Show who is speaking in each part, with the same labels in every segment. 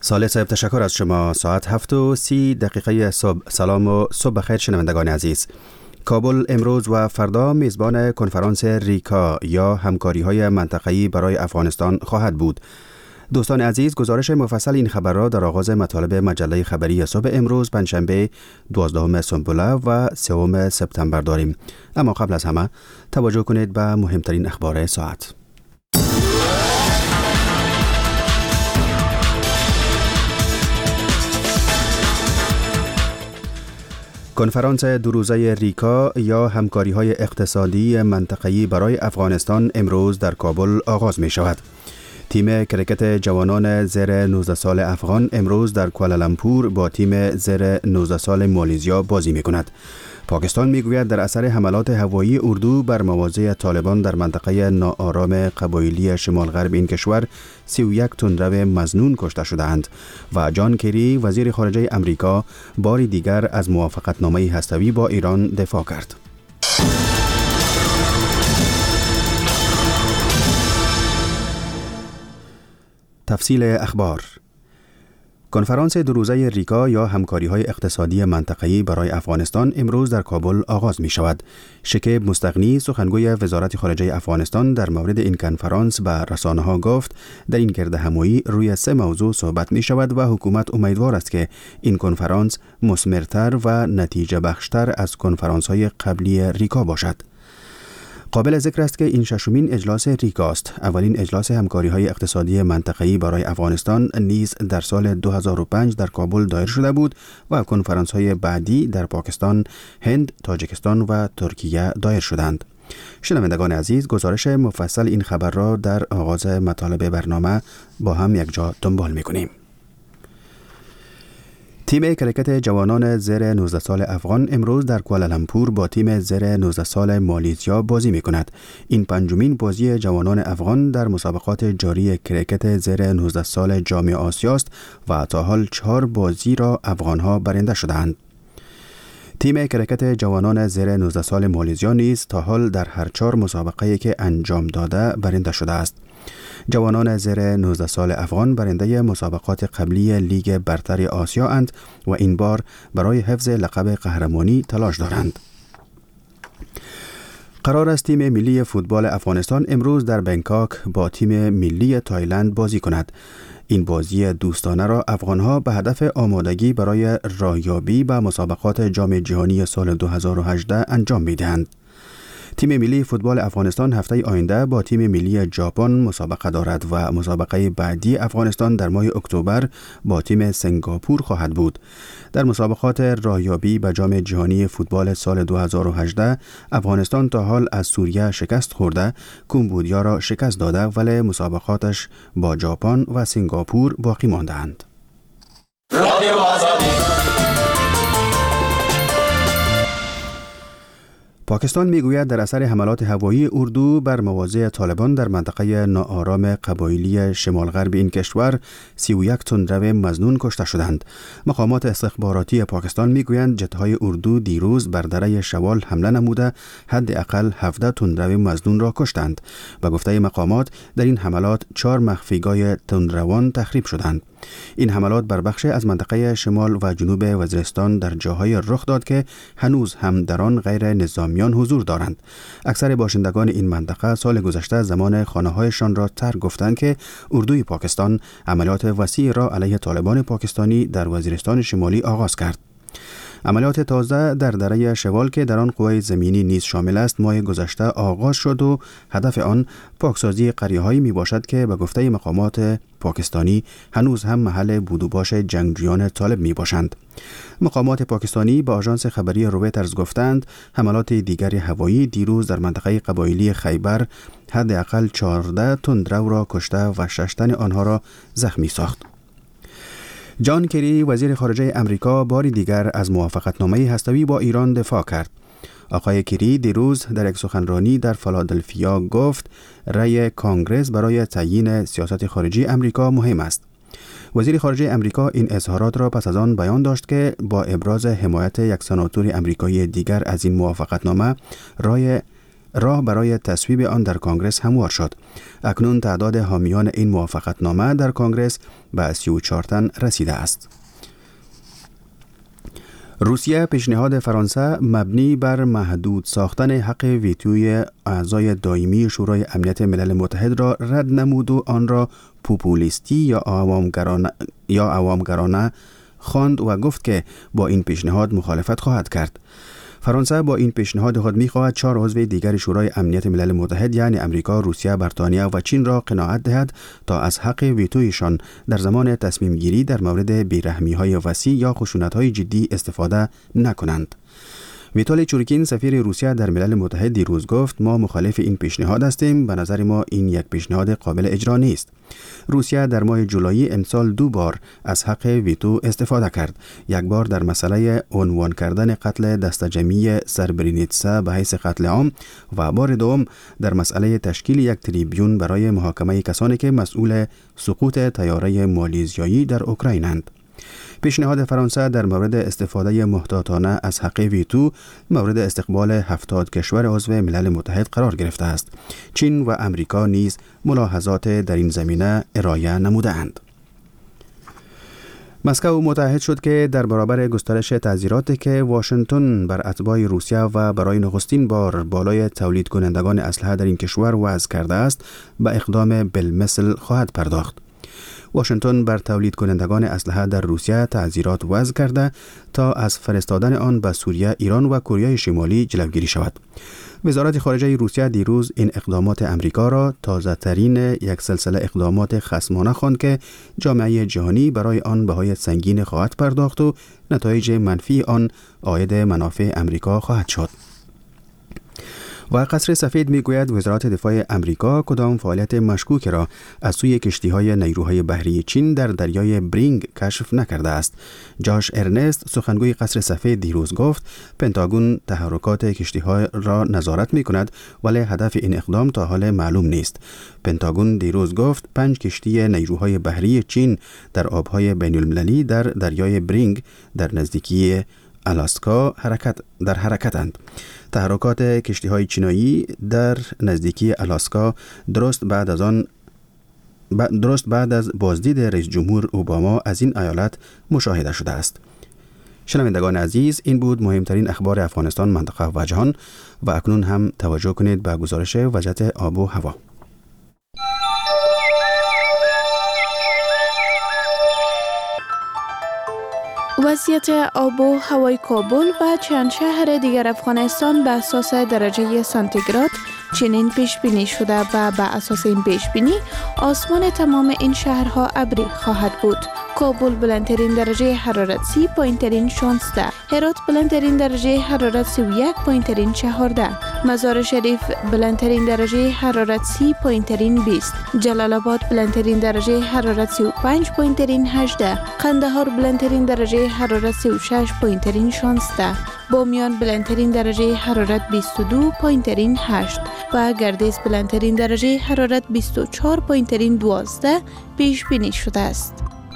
Speaker 1: سال صاحب تشکر از شما. ساعت 7:30 صبح. سلام و صبح بخیر شنوندگان عزیز. کابل امروز و فردا میزبان کنفرانس ریکا یا همکاری‌های منطقه‌ای برای افغانستان خواهد بود. دوستان عزیز، گزارش مفصل این خبر را در آغاز مطالب مجله خبری صبح امروز پنجشنبه 12 سنبله و 3 سپتامبر داریم. اما قبل از همه توجه کنید به مهمترین اخبار ساعت. کنفرانس دو روزه ریکا یا همکاری‌های اقتصادی منطقه‌ای برای افغانستان امروز در کابل آغاز می شود. تیم کرکت جوانان زیر 19 سال افغان امروز در کوالالامپور با تیم زیر 19 سال مالیزیا بازی می کند. پاکستان می گوید در اثر حملات هوایی اردو بر مواضع طالبان در منطقه ناآرام قبایلی شمال غرب این کشور 31 تندرو مظنون کشته شدند و جان کری وزیر خارجه امریکا باری دیگر از موافقتنامه هسته‌ای با ایران دفاع کرد. تفصیل اخبار. کنفرانس دو روزه ریکا یا همکاری‌های اقتصادی منطقه‌ای برای افغانستان امروز در کابل آغاز می شود. شکیب مستغنی سخنگوی وزارت خارجه افغانستان در مورد این کنفرانس به رسانه‌ها گفت در این گردهمایی روی 3 موضوع صحبت می شود و حکومت امیدوار است که این کنفرانس مثمرتر و نتیجه بخشتر از کنفرانس‌های قبلی ریکا باشد. قابل ذکر است که این 6مین اجلاس ریکا است. اولین اجلاس همکاری‌های اقتصادی منطقه‌ای برای افغانستان نیز در سال 2005 در کابل دایر شده بود و کنفرانس‌های بعدی در پاکستان، هند، تاجیکستان و ترکیه دایر شدند. شنوندگان عزیز، گزارش مفصل این خبر را در آغاز مطالب برنامه با هم یک جا دنبال می‌کنیم. تیم کرکت جوانان زیر 19 سال افغان امروز در کوالالامپور با تیم زیر 19 سال مالیزیا بازی می کند. این 5مین بازی جوانان افغان در مسابقات جاری کرکت زیر 19 سال جام آسیا است و تا حال 4 بازی را افغانها برنده شدند. تیم کرکت جوانان زیر 19 سال مالیزیا نیز تا حال در هر 4 مسابقه‌ای که انجام داده برنده شده است. جوانان زیر 19 سال افغان برنده مسابقات قبلی لیگ برتر آسیا اند و این بار برای حفظ لقب قهرمانی تلاش دارند. قرار است تیم ملی فوتبال افغانستان امروز در بنکاک با تیم ملی تایلند بازی کند. این بازی دوستانه را افغانها به هدف آمادگی برای رایابی به مسابقات جام جهانی سال 2018 انجام می‌دهند. تیم ملی فوتبال افغانستان هفته آینده با تیم ملی ژاپن مسابقه دارد و مسابقه بعدی افغانستان در ماه اکتبر با تیم سنگاپور خواهد بود. در مسابقات راهیابی به جام جهانی فوتبال سال 2018 افغانستان تا حال از سوریه شکست خورده، کمبودیا را شکست داده ولی مسابقاتش با ژاپن و سنگاپور باقی مانده‌اند. پاکستان میگوید در اثر حملات هوایی اردو بر مواضع طالبان در منطقه ناآرام قبایلی شمال غرب این کشور 31 تندرو مظنون کشته شدند. مقامات استخباراتی پاکستان میگویند جت‌های اردو دیروز بر دره شوال حمله نموده حداقل 17 تندرو مظنون را کشتند. به گفته مقامات در این حملات 4 مخفیگاه تندروان تخریب شدند. این حملات بر بخش از منطقه شمال و جنوب وزیرستان در جاهای رخ داد که هنوز هم در آن غیر نظامیان حضور دارند. اکثر باشندگان این منطقه سال گذشته زمان خانه‌هایشان را ترک گفتند که اردوی پاکستان عملیات وسیع را علیه طالبان پاکستانی در وزیرستان شمالی آغاز کرد. عملیات تازه در دره شوال که در آن قوای زمینی نیز شامل است ماه گذشته آغاز شد و هدف آن پاکسازی قریه‌هایی می باشد که به گفته مقامات پاکستانی هنوز هم محل بودوباش جنگجویان طالب می باشند. مقامات پاکستانی به آژانس خبری رویترز گفتند حملات دیگر هوایی دیروز در منطقه قبایلی خیبر حداقل 14 تندرو را کشته و 6 تن آنها را زخمی ساخت. جان کری وزیر خارجه امریکا باری دیگر از موافقتنامه هسته‌ای با ایران دفاع کرد. آقای کری دیروز در یک سخنرانی در فیلادلفیا گفت رأی کانگرس برای تعیین سیاست خارجی امریکا مهم است. وزیر خارجه امریکا این اظهارات را پس از آن بیان داشت که با ابراز حمایت یک سناتور امریکایی دیگر از این موافقتنامه راه برای تصویب آن در کنگره هموار شد. اکنون تعداد حامیان این موافقتنامه در کنگره به 34 تن رسیده است. روسیه پیشنهاد فرانسه مبنی بر محدود ساختن حق ویتوی اعضای دائمی شورای امنیت ملل متحد را رد نمود و آن را پوپولیستی یا عوامگرانه خواند و گفت که با این پیشنهاد مخالفت خواهد کرد. فرانسه با این پیشنهاد خود می‌خواهد 4 عضو دیگر شورای امنیت ملل متحد یعنی امریکا، روسیه، بریتانیا و چین را قناعت دهد تا از حق ویتویشان در زمان تصمیم گیری در مورد بیرحمی‌های وسیع یا خشونت‌های جدی استفاده نکنند. ویتالی چورکین سفیر روسیه در ملل متحد دیروز گفت ما مخالف این پیشنهاد هستیم. به نظر ما این یک پیشنهاد قابل اجرا نیست. روسیه در ماه جولای امسال 2 بار از حق ویتو استفاده کرد. یک بار در مسئله عنوان کردن قتل دسته جمعی سربرینیتسا به حیث قتل عام و بار دوم در مسئله تشکیل یک تریبیون برای محاکمه کسانی که مسئول سقوط طیاره مالیزیایی در اوکراینند. پیشنهاد فرانسه در مورد استفاده محتاطانه از حق ویتو مورد استقبال 70 کشور عضو ملل متحد قرار گرفته است. چین و امریکا نیز ملاحظات در این زمینه ارائه نموده‌اند. مسکو متعهد شد که در برابر گسترش تعزیراتی که واشنگتن بر اتباع روسیه و برای نخستین بار بالای تولید کنندگان اسلحه در این کشور وضع کرده است، به اقدام بالمثل خواهد پرداخت. واشنگتن بر تولید کنندگان اسلحه در روسیه تعزیرات وضع کرده تا از فرستادن آن به سوریه، ایران و کره شمالی جلوگیری شود. وزارت خارجه روسیه دیروز این اقدامات امریکا را تازه ترین یک سلسله اقدامات خصمانه خواند که جامعه جهانی برای آن بهای سنگین خواهد پرداخت و نتایج منفی آن عاید منافع امریکا خواهد شد. و قصر سفید میگوید وزارت دفاع امریکا کدام فعالیت مشکوک را از سوی کشتی‌های نیروهای بحری چین در دریای برینگ کشف نکرده است. جاش ارنست سخنگوی قصر سفید دیروز گفت پنتاگون تحرکات کشتی‌ها را نظارت می‌کند ولی هدف این اقدام تا حال معلوم نیست. پنتاگون دیروز گفت 5 کشتی نیروهای بحری چین در آب‌های بین‌المللی در دریای برینگ در نزدیکی آلاسکا در حرکتند. تحرکات کشتی‌های چینایی در نزدیکی آلاسکا درست بعد از بازدید رئیس جمهور اوباما از این ایالت مشاهده شده است. شنوندگان عزیز، این بود مهمترین اخبار افغانستان، منطقه و جهان و اکنون هم توجه کنید به گزارش وضعیت آب و هوا.
Speaker 2: وضعیت آب و هوای کابل و چند شهر دیگر افغانستان به اساس درجه سانتیگراد چنین پیش بینی شده و به اساس این پیش بینی آسمان تمام این شهرها ابری خواهد بود. کابل بلندترین درجه حرارت 30، پایین‌ترین 16. هرات بلندترین درجه حرارت 31، پایین‌ترین 14. مزار شریف بلندترین درجه حرارت 30، پایین‌ترین 20. جلال آباد بلندترین درجه حرارت 35، پایین‌ترین 18. قندهار بلندترین درجه حرارت 36، پایین‌ترین 16. بامیان بلندترین درجه حرارت 22، پایین‌ترین 8 و گردیز بلندترین درجه حرارت 24، پایین‌ترین 12 پیش بینی شده است.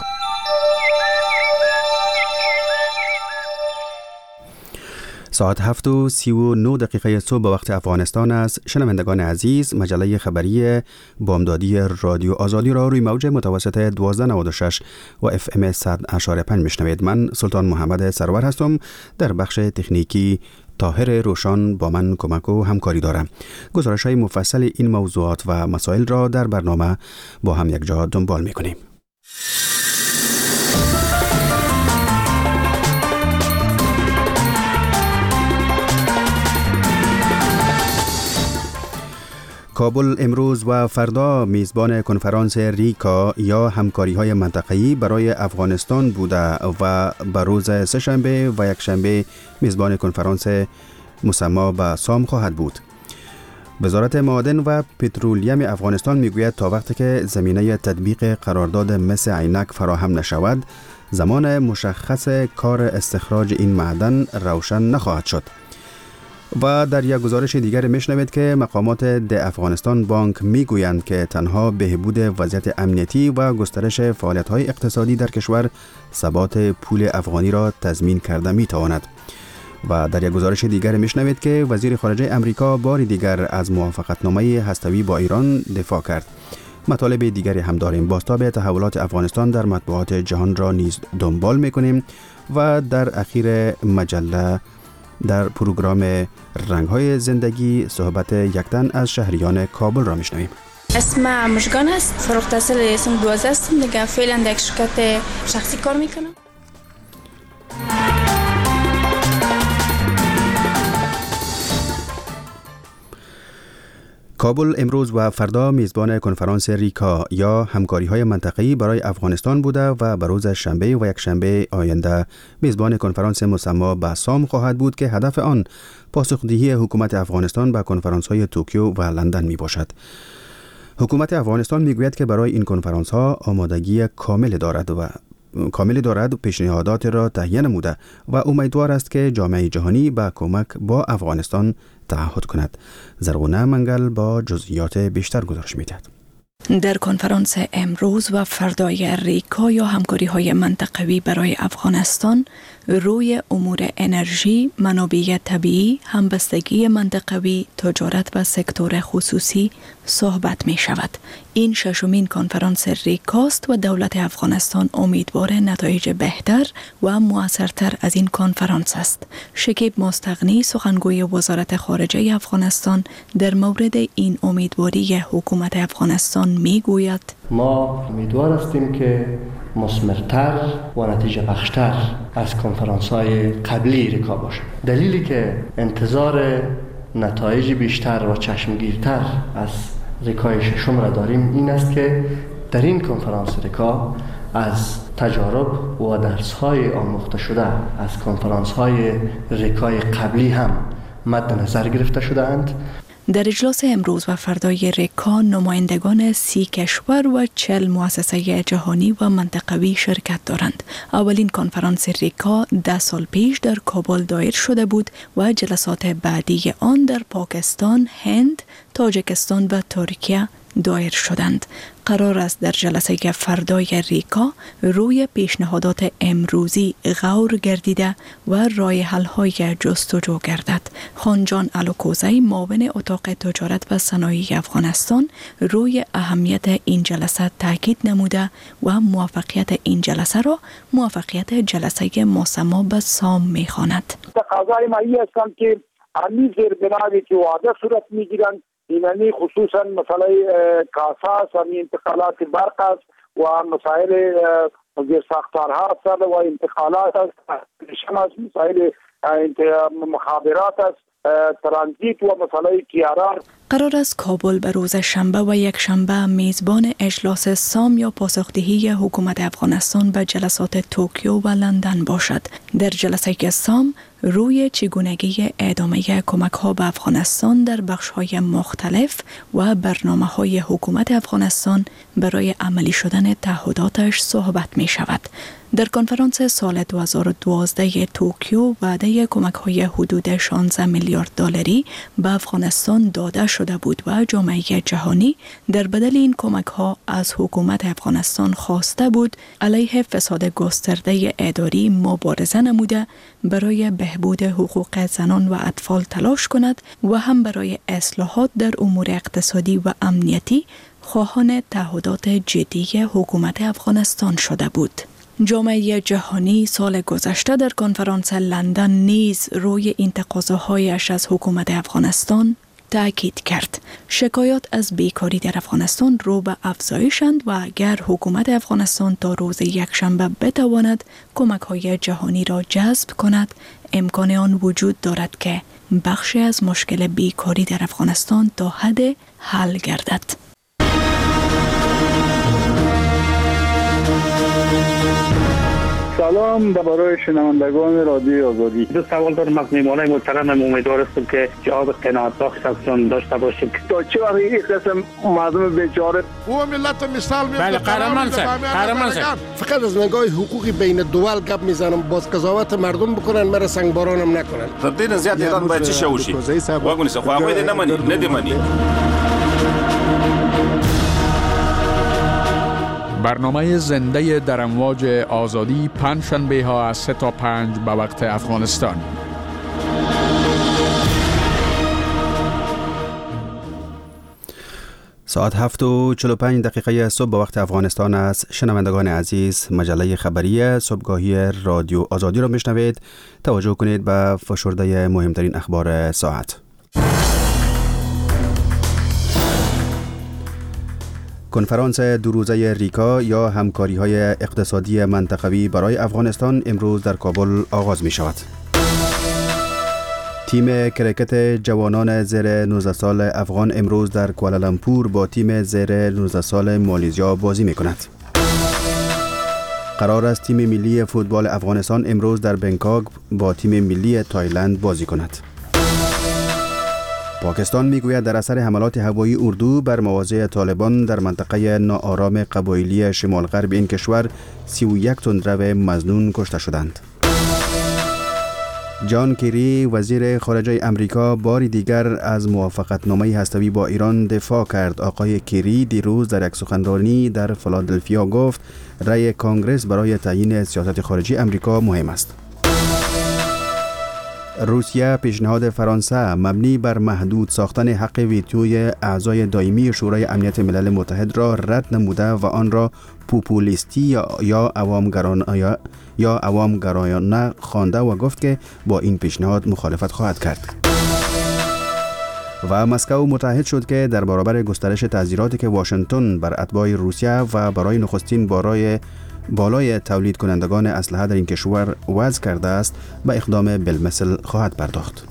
Speaker 1: ساعت 7:39 صبح به وقت افغانستان است. شنوندگان عزیز، مجله خبری بامدادی رادیو آزادی را روی موج متوسط 1296 و FM 100.5 میشنوید. من سلطان محمد سرور هستم. در بخش تکنیکی طاهر روشان با من کمک و همکاری دارم. گزارش‌های مفصل این موضوعات و مسائل را در برنامه با هم یک جا دنبال می‌کنیم. کابل امروز و فردا میزبان کنفرانس ریکا یا همکاری‌های منطقه‌ای برای افغانستان بوده و به روز سه‌شنبه و یکشنبه میزبان کنفرانس مسمى به سام خواهد بود. وزارت معادن و پترولیم افغانستان میگوید تا وقتی که زمینه تطبیق قرارداد مس عینک فراهم نشود، زمان مشخص کار استخراج این معدن روشن نخواهد شد. و در یک گزارش دیگر میشنوید که مقامات ده افغانستان بانک میگویند که تنها بهبود وضعیت امنیتی و گسترش فعالیت‌های اقتصادی در کشور ثبات پول افغانی را تضمین کرده میتواند. و در یک گزارش دیگر میشنوید که وزیر خارجه امریکا بار دیگر از موافقتنامه هسته‌ای با ایران دفاع کرد. مطالب دیگری هم داریم. بازتاب تحولات افغانستان در مطبوعات جهان را نیز دنبال میکنیم و در اخیر مجله در پروگرام رنگ‌های زندگی صحبت یک تن از شهریان کابل را میشنویم.
Speaker 3: اسم مشگان است، فروغ تحصیل اسم 12 است، دیگه فعلا در شرکت شخصی کار میکنم.
Speaker 1: کابل امروز و فردا میزبان کنفرانس ریکا یا همکاری‌های منطقه‌ای برای افغانستان بوده و به روز شنبه و یک شنبه آینده میزبان کنفرانس مسمى به سام خواهد بود که هدف آن پاسخدهی حکومت افغانستان به کنفرانس‌های توکیو و لندن می باشد. حکومت افغانستان میگوید که برای این کنفرانس‌ها آمادگی کامل دارد و پیشنهادات را تهیه نموده و امیدوار است که جامعه جهانی به کمک با افغانستان تعهد کند. زرغونه منگل با جزئیات بیشتر گزارش می‌دهد.
Speaker 4: در کنفرانس امروز و فردای ریکا یا همکاری‌های منطقوی برای افغانستان روی امور انرژی، منابع طبیعی، همبستگی منطقوی، تجارت و سکتور خصوصی صحبت می شود. این ششمین کنفرانس ریکاست و دولت افغانستان امیدوار نتایج بهتر و مؤثرتر از این کنفرانس است. شکیب مستغنی سخنگوی وزارت خارجه افغانستان در مورد این امیدواری حکومت افغانستان می گوید:
Speaker 5: ما امیدوار هستیم که مثمرتر و نتیجه بخشتر از کنفرانس‌های قبلی ریکا باشد. دلیلی که انتظار نتایج بیشتر و چشمگیرتر از ریکای ششم را داریم این است که در این کنفرانس ریکا از تجارب و درس‌های آموخته شده از کنفرانس‌های ریکای قبلی هم مد نظر گرفته شده‌اند.
Speaker 4: در اجلاس امروز و فردای ریکا نمایندگان 30 کشور و 40 مؤسسه جهانی و منطقوی شرکت دارند. اولین کنفرانس ریکا 10 سال پیش در کابل دایر شده بود و جلسات بعدی آن در پاکستان، هند، تاجیکستان و ترکیه دایر شدند. قرار است در جلسه فردای ریکا روی پیشنهادات امروزی غور گردیده و راه حل‌های جستجو گردد. خانجان علوکوزی معاون اتاق تجارت و صنایع افغانستان روی اهمیت این جلسه تاکید نموده و موفقیت این جلسه را موفقیت جلسه مسمى به سام می‌خواند.
Speaker 6: تقاضای مایی هستند که همین زیربنایی که وعده صورت می‌گیرند، اینانی خصوصا مسئله کاساس و انتقالات برق است و مسائل زیر ساختارها است و انتقالات است، مسائل مخابرات است، ترانزیت و مسئله کیاران.
Speaker 4: قرار است کابل به روز شنبه و یک شنبه میزبان اجلاس سام یا پاسخدهی حکومت افغانستان به جلسات توکیو و لندن باشد. در جلسه سام روی چگونگی ادامه کمک‌ها به افغانستان در بخش‌های مختلف و برنامه‌های حکومت افغانستان برای عملی شدن تعهداتش صحبت می‌شود. در کنفرانس سال 2012 توکیو وعده کمک‌های حدود 16 میلیارد دلاری به افغانستان داده شده بود و جامعه جهانی در بدل این کمک‌ها از حکومت افغانستان خواسته بود علیه فساد گسترده اداری مبارزه نموده، برای بهبود حقوق زنان و اطفال تلاش کند و هم برای اصلاحات در امور اقتصادی و امنیتی خواهان تعهدات جدی حکومت افغانستان شده بود. جامعه جهانی سال گذشته در کنفرانس لندن نیز روی این تقاضاهایش از حکومت افغانستان تأکید کرد. شکایات از بیکاری در افغانستان رو به افزایشند و اگر حکومت افغانستان تا روز یکشنبه بتواند کمک‌های جهانی را جذب کند، امکان آن وجود دارد که بخشی از مشکل بیکاری در افغانستان تا حد حل گردد.
Speaker 7: سلام برای شنوندگان رادیو آزادی.
Speaker 8: دو سوال دارم از میهمانای محترمم. امیدوار هستم که جواب قناعت بخش ازشون داشته باشیم.
Speaker 7: تا چه وقت این قسم مردم بیچاره
Speaker 9: او ملت مثال میاد.
Speaker 10: بله قهرمان سر
Speaker 9: فقط از نگاه حقوقی بین دول گپ میزنم، باز قضاوت مردم بکنن، مرا سنگبارانم نکنن.
Speaker 11: تبدیل زیاد ایران باید چی شوشی واگونی سه خو امید ندیمانی.
Speaker 10: برنامه زنده در امواج آزادی پنجشنبه ها از 3 تا 5 به وقت افغانستان.
Speaker 1: ساعت 7:45 صبح به وقت افغانستان است. شنوندگان عزیز، مجله خبری صبحگاهی رادیو آزادی را میشنوید. توجه کنید به فشرده مهمترین اخبار ساعت. کنفرانس دو روزه ریکا یا همکاری‌های اقتصادی منطقوی برای افغانستان امروز در کابل آغاز می شود. تیم کرکت جوانان زیر 19 سال افغان امروز در کوالالامپور با تیم زیر 19 سال مالیزیا بازی می کند. قرار است تیم ملی فوتبال افغانستان امروز در بنکاک با تیم ملی تایلند بازی کند. پاکستان میگوید در اثر حملات هوایی اردو بر مواضع طالبان در منطقه ناآرام قبایلی شمال غرب این کشور 31 تندرو مظنون کشته شدند. جان کری وزیر خارجه امریکا باری دیگر از موافقتنامه هسته‌ای با ایران دفاع کرد. آقای کری دیروز در یک سخنرانی در فیلادلفیا گفت رأی کانگرس برای تعیین سیاست خارجی امریکا مهم است. روسیه پیشنهاد فرانسه مبنی بر محدود ساختن حق ویتوی اعضای دائمی شورای امنیت ملل متحد را رد نموده و آن را پوپولیستی یا عوامگرایانه خوانده و گفت که با این پیشنهاد مخالفت خواهد کرد. و مسکو متحد شد که در برابر گسترش تعزیراتی که واشنگتن بر اتباع روسیه و برای نخستین بالای تولید کنندگان اسلحه در این کشور وضع کرده است به اقدام بالمثل خواهد پرداخت.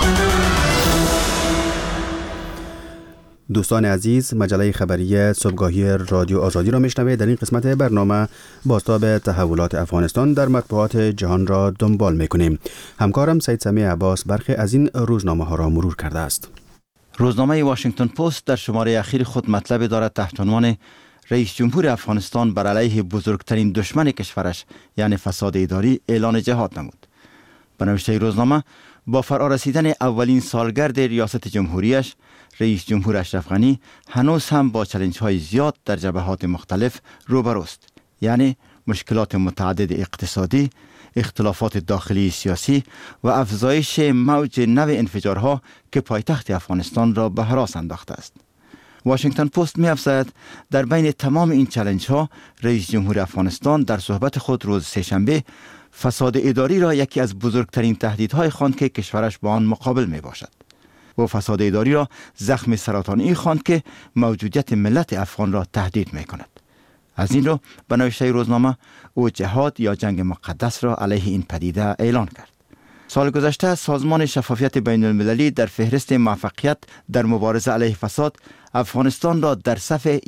Speaker 1: دوستان عزیز، مجله خبری صبحگاهی رادیو آزادی را میشنوید. در این قسمت برنامه بازتاب تحولات افغانستان در مطبوعات جهان را دنبال میکنیم. همکارم سید سمیع عباس برخی از این روزنامه ها را مرور کرده است.
Speaker 12: روزنامه واشنگتن پست در شماره اخیر خود مطلب دارد تحت عنوان رئیس جمهور افغانستان بر علیه بزرگترین دشمن کشورش یعنی فساد اداری اعلان جهاد نمود. به نوشته روزنامه با فرارسیدن اولین سالگرد ریاست جمهوریش، رئیس جمهور اشرف غنی هنوز هم با چالش‌های زیاد در جبهات مختلف روبروست، یعنی مشکلات متعدد اقتصادی، اختلافات داخلی سیاسی و افزایش موج نو انفجارها که پایتخت افغانستان را به هراس انداخته است. واشنگتن پست می‌افزاید در بین تمام این چالش‌ها رئیس جمهور افغانستان در صحبت خود روز سه‌شنبه فساد اداری را یکی از بزرگترین تهدیدهای خواند که کشورش با آن مقابل میباشد. و فساد اداری را زخم سرطانی خواند که موجودیت ملت افغان را تهدید می‌کند. از این رو به نوشته روزنامه او جهاد یا جنگ مقدس را علیه این پدیده اعلان کرد. سال گذشته سازمان شفافیت بین المللی در فهرست موفقیت در مبارزه علیه فساد افغانستان را در صف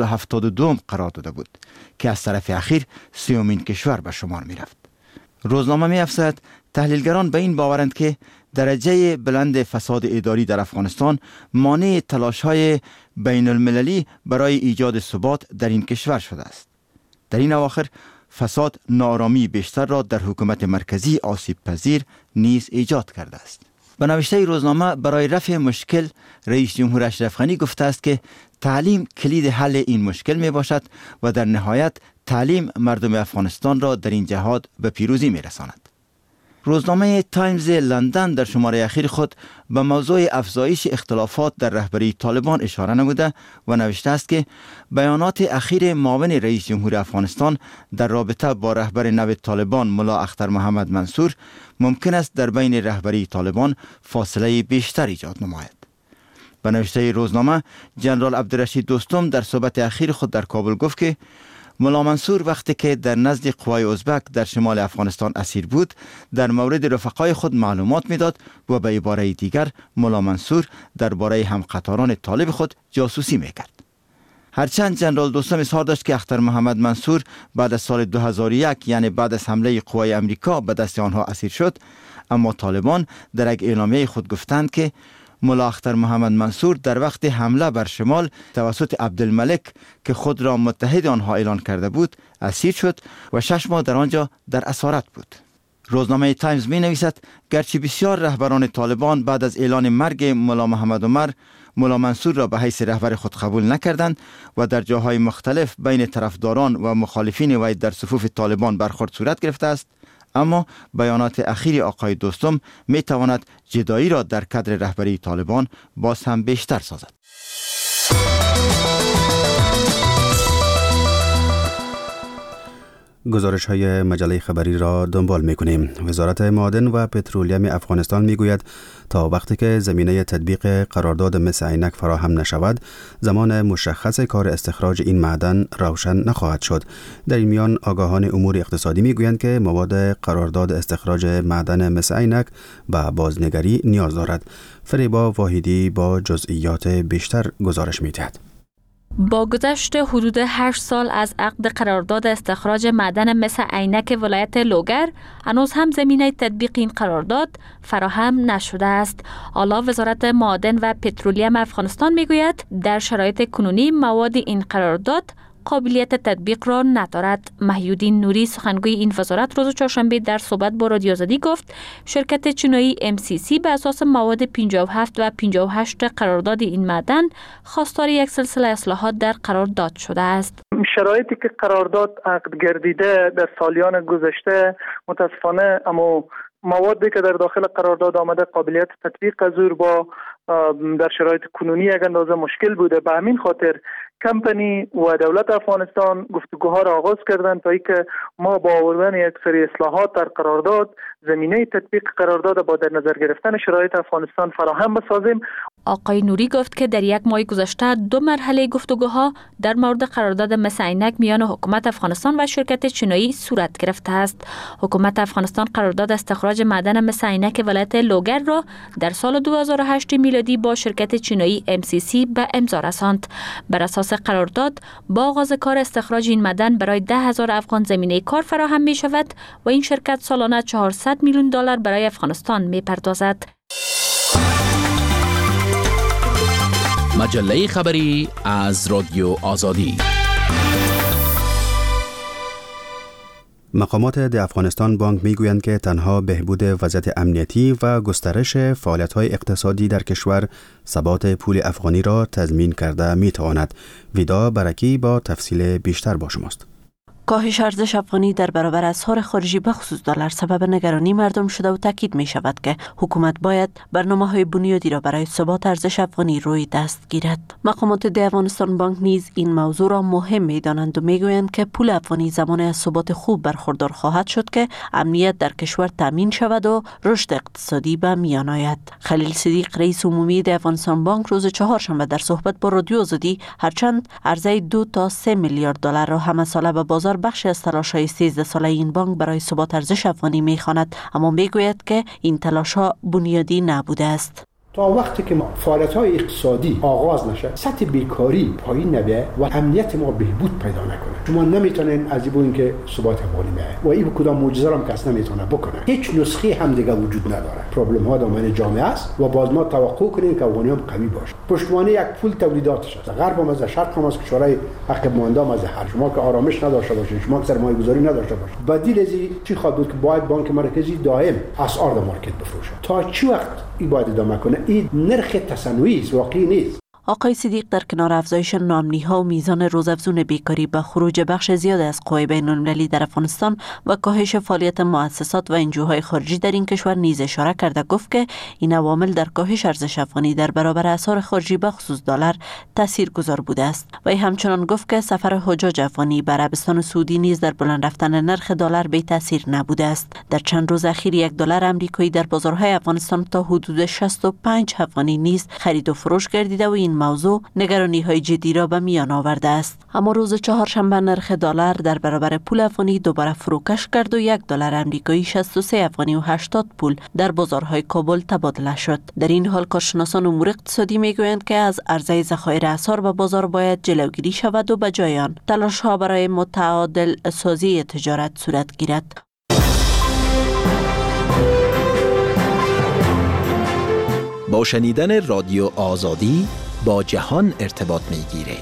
Speaker 12: 172 قرار داده بود که از طرف اخیر 30مین کشور به شمار می رفت. روزنامه می افزاید تحلیلگران به این باورند که درجه بلند فساد اداری در افغانستان مانع تلاش‌های بین المللی برای ایجاد ثبات در این کشور شده است. در این اواخر فساد ناآرامی بیشتر را در حکومت مرکزی آسیب پذیر نیز ایجاد کرده است. به نوشته روزنامه برای رفع مشکل رئیس جمهور اشرف غنی گفته است که تعلیم کلید حل این مشکل می باشد و در نهایت تعلیم مردم افغانستان را در این جهاد به پیروزی می رساند. روزنامه تایمز لندن در شماره اخیر خود به موضوع افزایش اختلافات در رهبری طالبان اشاره نموده و نوشته است که بیانات اخیر معاون رئیس جمهور افغانستان در رابطه با رهبر نو طالبان ملا اختر محمد منصور ممکن است در بین رهبری طالبان فاصله بیشتر ایجاد نماید. به نوشته روزنامه جنرال عبدالرشید دوستم در صحبت اخیر خود در کابل گفت که ملا منصور وقتی که در نزد قوای ازبک در شمال افغانستان اسیر بود در مورد رفقای خود معلومات میداد و به عباره دیگر ملا منصور درباره همقطاران طالب خود جاسوسی میکرد. هرچند جنرال دوستم اظهار داشت که اختر محمد منصور بعد از سال 2001 یعنی بعد از حمله قوای امریکا به دست آنها اسیر شد، اما طالبان در یک اعلامیه خود گفتند که ملا اختر محمد منصور در وقت حمله بر شمال توسط عبدالملک که خود را متحد آنها اعلان کرده بود اسیر شد و 6 ماه در آنجا در اسارت بود. روزنامه تایمز می نویسد گرچه بسیار رهبران طالبان بعد از اعلان مرگ ملا محمد عمر ملا منصور را به حیث رهبر خود قبول نکردند و در جاهای مختلف بین طرفداران و مخالفین وی در صفوف طالبان برخورد صورت گرفته است، اما بیانات اخیر آقای دوستم می تواند جدایی را در کادر رهبری طالبان باز هم بیشتر سازد.
Speaker 1: گزارش های مجله خبری را دنبال می کنیم. وزارت معادن و پترولیم افغانستان می گوید تا وقتی که زمینه تطبیق قرارداد مس عینک فراهم نشود، زمان مشخص کار استخراج این معدن روشن نخواهد شد. در این میان آگاهان امور اقتصادی می گویند که مواد قرارداد استخراج معدن مس عینک به بازنگری نیاز دارد. فریبا واحدی با جزئیات بیشتر گزارش می دهد.
Speaker 13: با گذشت حدود 8 سال از عقد قرارداد استخراج معدن مس عینک ولایت لوگر، هنوز هم زمینه تطبیق این قرارداد فراهم نشده است. حالا وزارت معادن و پترولیم افغانستان میگوید در شرایط کنونی مواد این قرارداد قابلیت تطبیق را ندارد. محیودین نوری سخنگوی این وزارت روز چهارشنبه در صحبت با رادیو آزادی گفت شرکت چینایی MCC به اساس مواد 57 و 58 قرارداد این معدن خواستار یک سلسله اصلاحات در قرارداد شده است.
Speaker 14: شرایطی که قرارداد عقد گردیده در سالیان گذشته متاسفانه اما موادی که در داخل قرارداد آمده قابلیت تطبیق از او با در شرایط کنونی یک اندازه مشکل بوده. به همین خاطر کمپانی و دولت افغانستان گفتگوها را آغاز کردند تا اینکه ما با آوردن یک سری اصلاحات در قرارداد زمینه تطبیق قرارداد با در نظر گرفتن شرایط افغانستان فراهم بسازیم.
Speaker 13: آقای نوری گفت که در یک ماه گذشته 2 مرحله گفتگوها در مورد قرارداد مس عینک میان حکومت افغانستان و شرکت چینایی صورت گرفته است. حکومت افغانستان قرارداد استخراج معدن مس عینک ولایت لوگر را در سال 2008 میلادی با شرکت چینایی MCC به امضا رساند. بر اساس قرارداد با آغاز کار استخراج این معدن برای 10,000 افغان زمینه کار فراهم می شود و این شرکت سالانه 400 میلیون دلار برای افغانستان می پردازد.
Speaker 15: مجله خبری از رادیو آزادی.
Speaker 1: مقامات د افغانستان بانک میگویند که تنها بهبود وضعیت امنیتی و گسترش فعالیت‌های اقتصادی در کشور ثبات پول افغانی را تضمین کرده میتواند. ویدا برکی با تفصیل بیشتر با شماست.
Speaker 16: کاهش ارزش افغانی در برابر اسعار خارجی به خصوص دلار سبب نگرانی مردم شده و تاکید می شود که حکومت باید برنامه‌های بنیادی را برای ثبات ارزش افغانی روی دست گیرد. مقامات د افغانستان بانک نیز این موضوع را مهم می دانند و می گویند که پول افغانی زمان از ثبات خوب برخوردار خواهد شد که امنیت در کشور تامین شود و رشد اقتصادی به میان آید. خلیل صدیق رئیس عمومی د افغانستان بانک روز چهارشنبه در صحبت با رادیو آزادی هرچند عرضه 2 تا 3 میلیارد دلار را همه ساله به بازار بخشی از تلاش‌های 13 ساله این بانک برای ثبات ارزش افغانی می‌خواند، اما میگوید که این تلاش‌ها بنیادی نبوده است.
Speaker 17: تا وقتی که فعالیت‌های اقتصادی آغاز نشه، سطح بیکاری پایین نبیه و امنیت ما بهبود پیدا نکنه، شما نمیتونین از این که ثبات افغانی میاد و این کدام معجزه هم کس نمیتونه بکنه. هیچ نسخه هم دیگه وجود نداره. پروبلم ها دامن جامعه است و باز ما توقع کنیم که افغانیان قوی باشه. پشتوانه یک پول تولیداتش است. غرب هم از شرق هم از کشورهای عقب مانده هم از هر شما که آرامش نداشته باشین، شما که سرمایه‌گذاری نداشته باشین. بدیل از چی خواهد بود که باید بانک مرکزی دائم اسعار در مارکت بفروشه. تا چی وقت این باید ادامه کنه؟ این نرخ تصنعی است، واقعی نیست.
Speaker 16: آقای صدیق در کنار افزایش نامنی‌ها و میزان روزافزون بیکاری به خروج بخش زیاد از قوای بین‌المللی در افغانستان و کاهش فعالیت مؤسسات و انجوهای خارجی در این کشور نیز اشاره کرده گفت که این عوامل در کاهش ارزش افغانی در برابر اسعار خارجی به خصوص دلار تاثیرگذار بوده است. و همچنان گفت که سفر حجاج افغانی به عربستان سعودی نیز در بلند رفتن نرخ دلار بی تاثیر نبوده است. در چند روز اخیر 1 دلار آمریکایی در بازارهای افغانستان تا حدود 65 افغانی نیز خرید و فروش گردیده و این موضوع نگرانی‌های جدی را به میان آورده است. اما روز چهارشنبه نرخ دلار در برابر پول افغانی دوباره فروکش کرد و 1 دلار آمریکایی 63 افغانی و 80 پول در بازارهای کابل تبادله شد. در این حال کارشناسان امور اقتصادی میگویند که از عرضه ذخایر اسعار به بازار باید جلوگیری شود و به جای آن تلاش‌ها برای متعادل سازی تجارت صورت گیرد.
Speaker 15: با شنیدن رادیو آزادی با جهان ارتباط می‌گیرید.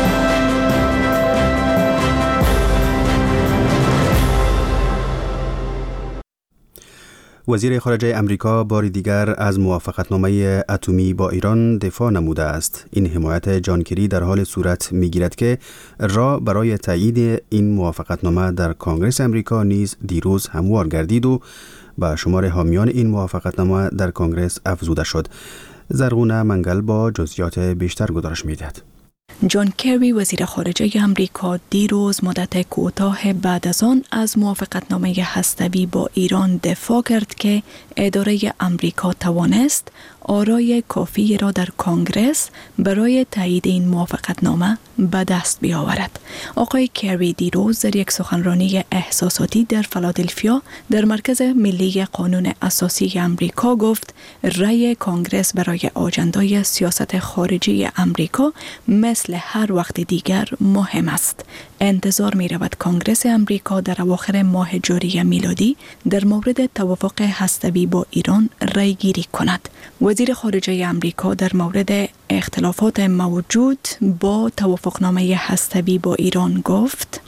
Speaker 1: وزیر خارجه امریکا بار دیگر از موافقتنامه اتمی با ایران دفاع نموده است. این حمایت جان کری در حال صورت می‌گیرد که راه برای تایید این موافقتنامه در کنگره امریکا نیز دیروز هموار گردید و با شمار حامیان این موافقتنامه در کنگره افزوده شد. زرغونه منگل با جزئیات بیشتر گزارش می‌دهد.
Speaker 4: جان کری وزیر خارجه امریکا دیروز مدت کوتاه بعد از آن از موافقتنامه هسته‌ای با ایران دفاع کرد که اداره امریکا توانست آرای کافی را در کنگرس برای تایید این موافقتنامه به دست بیاورد. آقای کری دیروز در یک سخنرانی احساساتی در فیلادلفیا در مرکز ملی قانون اساسی امریکا گفت رأی کنگرس برای آجندای سیاست خارجی امریکا مثل هر وقت دیگر مهم است. انتظار می رود کنگرس امریکا در اواخر ماه جاری میلادی در مورد توافق هسته‌ای با ایران رأی گیری کند. وزیر خارجه امریکا در مورد اختلافات موجود با توافقنامه هسته‌ای با ایران گفت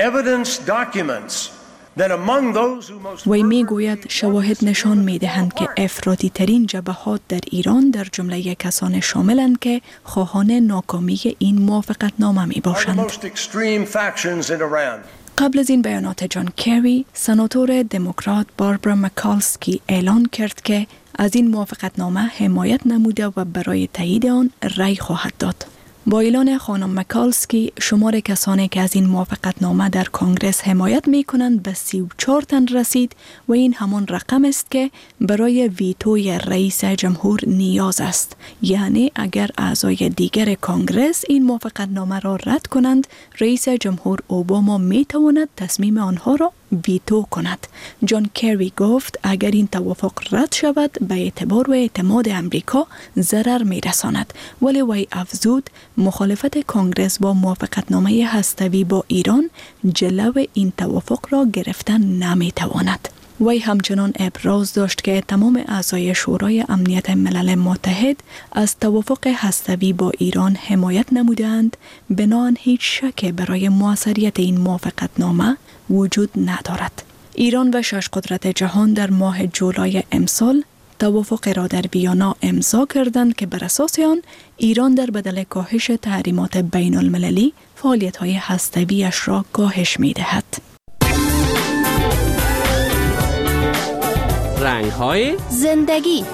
Speaker 4: وی می گوید شواهد نشان می دهند که افراطی ترین جبهات در ایران در جمله کسان شاملند که خواهان ناکامی این موافقتنامه می باشند. قبل از این بیانات جان کری، سناتور دموکرات باربرا مکالسکی اعلان کرد که از این موافقتنامه حمایت نموده و برای تایید آن رأی خواهد داد. با اعلان خانم مکالسکی شمار کسانی که از این موافقتنامه در کنگرس حمایت می کنند به 34 تن رسید و این همان رقم است که برای ویتوی رئیس جمهور نیاز است. یعنی اگر اعضای دیگر کنگرس این موافقتنامه را رد کنند، رئیس جمهور اوباما می تواند تصمیم آنها را ویتو کند. جان کری گفت اگر این توافق رد شود به اعتبار و اعتماد امریکا ضرر می رساند، ولی وی افزود مخالفت کنگرس با موافقتنامه هسته‌ای با ایران جلو این توافق را گرفتن نمی تواند. وی همچنان ابراز داشت که تمام اعضای شورای امنیت ملل متحد از توافق هسته‌ای با ایران حمایت نمودند، بنابراین هیچ شک برای موثریت این موافقتنامه وجود ندارد. ایران و 6 قدرت جهان در ماه جولای امسال توافق را در ویانا امضا کردند که بر اساس آن ایران در بدل کاهش تحریمات بین المللی فعالیت‌های هسته‌ای‌اش را کاهش می‌دهد.
Speaker 18: رنگ‌های زندگی.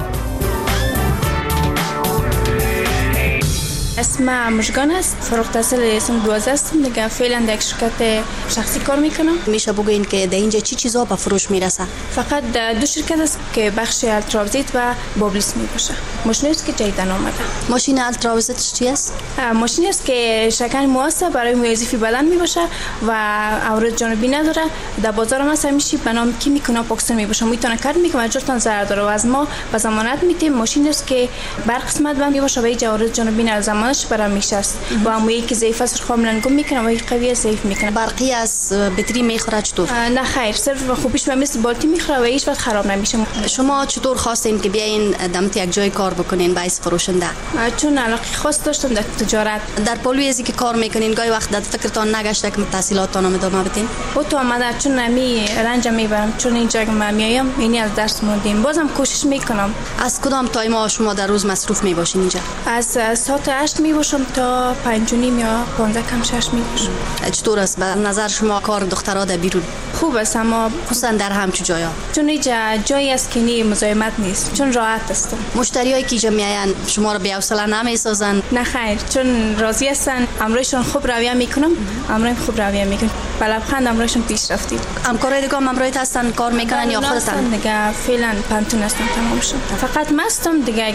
Speaker 3: اسم مژگان است. فروغ تحصیل اسم 12 هستم. دیگه فعلا در شرکت شخصی کار میکنم.
Speaker 18: میشه بگوین که در اینجا چی چیزا به فروش میرسه؟
Speaker 3: فقط 2 شرکت است که بخش التراوزیت و بابلیس میباشه. ماشینی است که جدیدن آمده.
Speaker 18: ماشین التراوزیت چی است؟
Speaker 3: ماشینی است که شکن موثر برای وظیفه بدن میباشه و عوارض جانبی نداره. در بازار هم همیشه به نام کی میکنه پاکستان میباشه. میتونه کار میکنه جورتان ضرر داره و از ما به ضمانت میتیم. ماشینی است که بر قسمت بند میباشه و هیچ عوارض جانبی نداره. برای میشست و همونی که ضعیف است کاملا گم میکنه و قوی ضعیف میکنه.
Speaker 18: برقی از بطری میخوره چطور؟
Speaker 3: نه خیر، صرف خوبیش مثل بالتی میخوره و هیچ وقت خراب نمیشه.
Speaker 18: شما چطور خواستین که بیاین دمت یک جای کار بکنین باعث فروشنده؟
Speaker 3: چون علاقه خاص داشتم در تجارت.
Speaker 18: در پالویزی که کار میکنین گاهی وقت در فکرتان نگشته که تحصیلاتتان رو ادامه بدین؟
Speaker 3: تو آمده چون نمی رنج میبرم، چون اینجا که من میایم یعنی از درس موندیم. بازم کوشش میکنم.
Speaker 18: از کدام تایم شما در روز مصروف میباشین اینجا؟
Speaker 3: از ساعت 8 میباشم تا 5:30 یا 15 کم 6 میباشم.
Speaker 18: چطور است به نظر شما کار دخترها در بیرون؟
Speaker 3: خوب است، اما
Speaker 18: خصوصا در همچون جایا،
Speaker 3: چون اینجا جایی است که نی مزاحمت نیست، چون راحت است.
Speaker 18: مشتریایی که اینجا میاین شما رو بی‌حوصله نمیسازن؟
Speaker 3: نه خیر، چون راضی هستن. امروزشون خوب رویه میکنم، امروز خوب رویه میکنم. لبخند امروزشون پیش رفتید.
Speaker 18: همکارای دیگه هم امروز هستن کار میکنن یا خودتن؟
Speaker 3: دیگه فعلا پنتون هستم تمام شد. فقط مستم دیگه.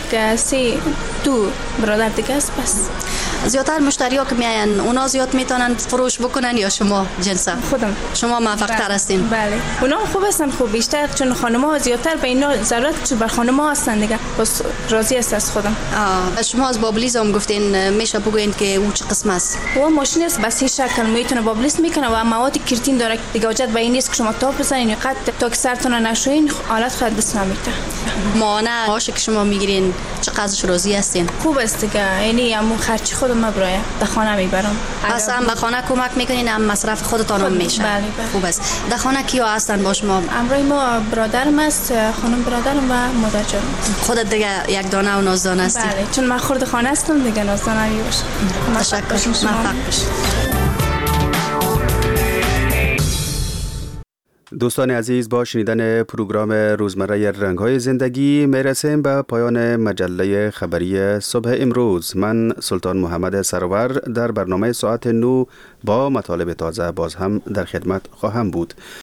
Speaker 3: 2 برادر دیگه است بس.
Speaker 18: زیادتر مشتری‌ها که میاین اونا زیاد میتونن فروش بکنن یا شما جنسا؟
Speaker 3: خودم.
Speaker 18: شما موفق‌تر هستین؟
Speaker 3: بله. اونا خوب هستن، خوب بیشتر، چون خانم‌ها زیادتر به اینا ضرورت چون بر خانم‌ها هستن دیگه. بس راضی است از خودم.
Speaker 18: شما از بابلیس هم گفتین، میشه بگوین که او چه قسم است؟
Speaker 3: او ماشین است بس شکل میتونه بابلیس میکنه و مواد کریتین داره. دیگه حاجت به این نیست که شما تاپ بزنین قد تا که سرتون نشوین حالت خود دست نمیته.
Speaker 18: مانع هاش که شما میگیرین چقدرش راضی هستین؟
Speaker 3: خوب است دیگه. یعنی همون خرچی خودم برای در خانه میبرم.
Speaker 18: پس هم به خانه کمک میکنین، هم مصرف خودتان هم میشه.
Speaker 3: بله.
Speaker 18: خوب است. در خانه کیا هستن با شما؟
Speaker 3: امروز ما برادرم است، خانم برادرم و مادر جان.
Speaker 18: خودت دیگه یک دانه و نازدانه هستی؟
Speaker 3: بله، چون من خورد خانه هستم دیگه نازدانه میباشم.
Speaker 18: تشکر. موفق باشید.
Speaker 1: دوستان عزیز، با شنیدن پروگرام روزمره رنگ‌های زندگی میرسیم به پایان مجله خبری صبح امروز. من سلطان محمد سرور در برنامه ساعت 9 با مطالب تازه باز هم در خدمت خواهم بود.